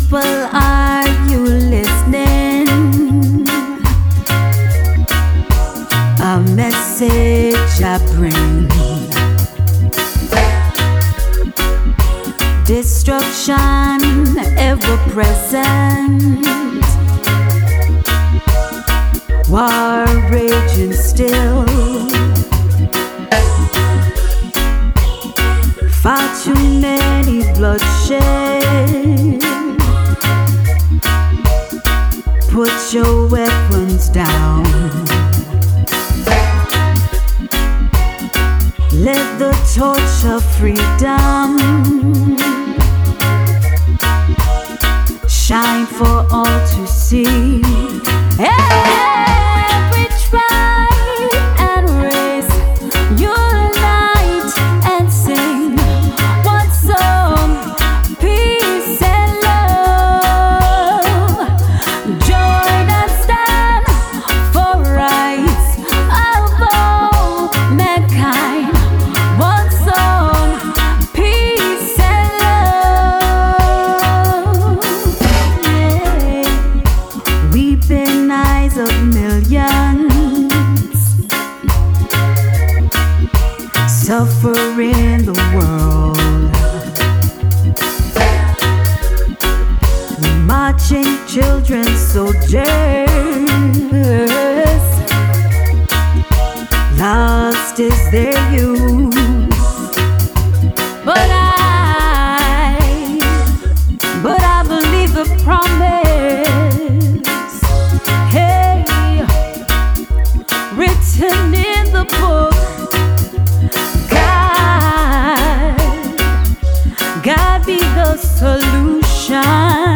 People, are you listening? A message I bring. Destruction ever present. War raging still. Far too many bloodshed. Put your weapons down. Let the torch of freedom shine for all to see. Every tribe and race unite and sing one song, peace and love. Join and stand for rights of all mankind. One song, peace and love. Yeah. Weeping eyes of millions, suffering the world. Marching children, soldiers, lost is their youth. But I believe the promise, hey, written in the book. God be the solution.